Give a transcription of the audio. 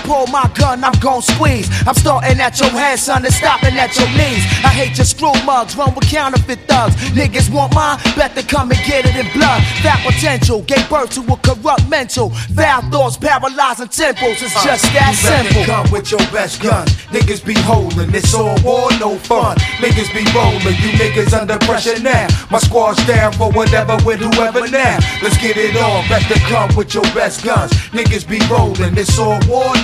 pull my gun, I'm gon' squeeze. I'm starting at your head, son, and stopping at your knees. I hate your screw mugs, run with counterfeit thugs. Niggas want mine, better come and get it in blood. Fat potential, gave birth to a corrupt mental. Foul thoughts paralyzing temples, it's just that simple. You come with your best gun, niggas be holding. It's all war, no fun. Niggas be rolling, you niggas under pressure now. My squad's down for whatever with whoever now. Let's get it on, better come with your best guns. Niggas be rolling, it's all war,